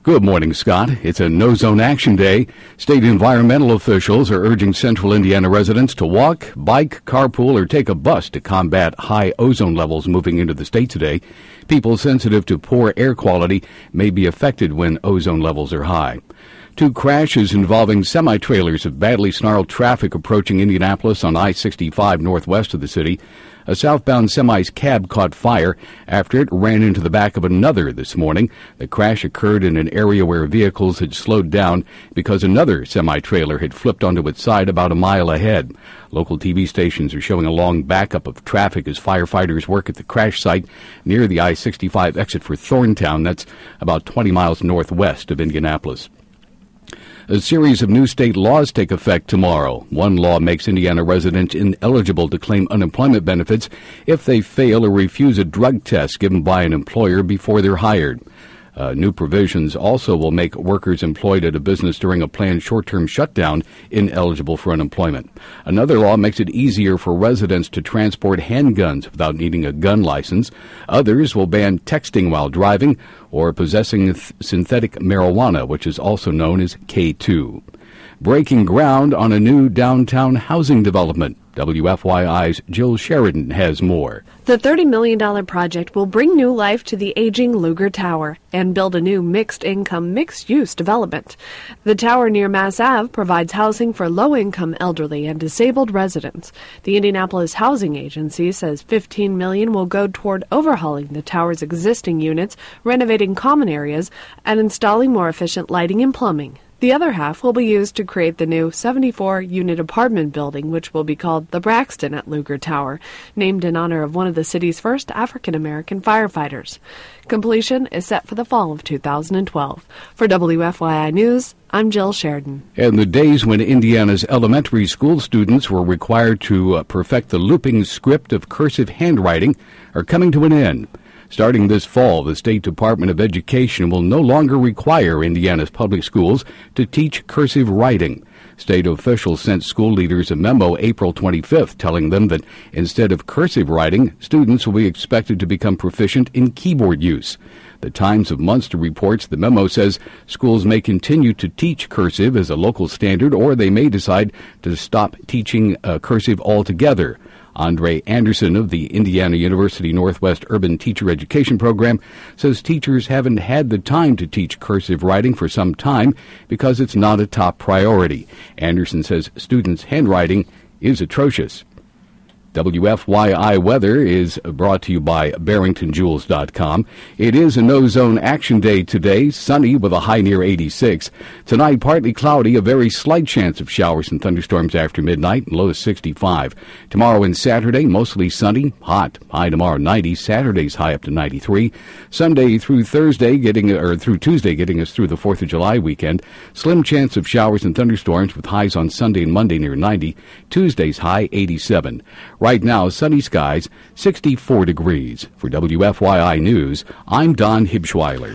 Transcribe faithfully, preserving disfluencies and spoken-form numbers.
Good morning, Scott. It's a no-zone action day. State environmental officials are urging central Indiana residents to walk, bike, carpool, or take a bus to combat high ozone levels moving into the state today. People sensitive to poor air quality may be affected when ozone levels are high. Two crashes involving semi-trailers have badly snarled traffic approaching Indianapolis on I sixty-five northwest of the city. A southbound semi's cab caught fire after it ran into the back of another this morning. The crash occurred in an area where vehicles had slowed down because another semi-trailer had flipped onto its side about a mile ahead. Local T V stations are showing a long backup of traffic as firefighters work at the crash site near the I sixty-five exit for Thorntown. That's about twenty miles northwest of Indianapolis. A series of new state laws take effect tomorrow. One law makes Indiana residents ineligible to claim unemployment benefits if they fail or refuse a drug test given by an employer before they're hired. Uh, new provisions also will make workers employed at a business during a planned short-term shutdown ineligible for unemployment. Another law makes it easier for residents to transport handguns without needing a gun license. Others will ban texting while driving or possessing th- synthetic marijuana, which is also known as K two. Breaking ground on a new downtown housing development. W F Y I's Jill Sheridan has more. The thirty million dollars project will bring new life to the aging Luger Tower and build a new mixed-income, mixed-use development. The tower near Mass Ave provides housing for low-income elderly and disabled residents. The Indianapolis Housing Agency says fifteen million dollars will go toward overhauling the tower's existing units, renovating common areas, and installing more efficient lighting and plumbing. The other half will be used to create the new seventy-four unit apartment building, which will be called the Braxton at Luger Tower, named in honor of one of the city's first African-American firefighters. Completion is set for the fall of two thousand twelve. For W F Y I News, I'm Jill Sheridan. And the days when Indiana's elementary school students were required to uh, perfect the looping script of cursive handwriting are coming to an end. Starting this fall, the State Department of Education will no longer require Indiana's public schools to teach cursive writing. State officials sent school leaders a memo April twenty-fifth telling them that instead of cursive writing, students will be expected to become proficient in keyboard use. The Times of Munster reports the memo says schools may continue to teach cursive as a local standard, or they may decide to stop teaching uh, cursive altogether. Andre Anderson of the Indiana University Northwest Urban Teacher Education Program says teachers haven't had the time to teach cursive writing for some time because it's not a top priority. Anderson says students' handwriting is atrocious. W F Y I weather is brought to you by Barrington Jewels dot com. It is a no-zone action day today, sunny with a high near eighty-six. Tonight, partly cloudy, a very slight chance of showers and thunderstorms after midnight, low sixty-five. Tomorrow and Saturday, mostly sunny, hot, high tomorrow ninety. Saturday's high up to ninety-three. Sunday through Thursday, getting or through Tuesday, getting us through the fourth of July weekend. Slim chance of showers and thunderstorms with highs on Sunday and Monday near ninety. Tuesday's high eighty-seven. Right now, sunny skies, sixty-four degrees. For W F Y I News, I'm Don Hibschweiler.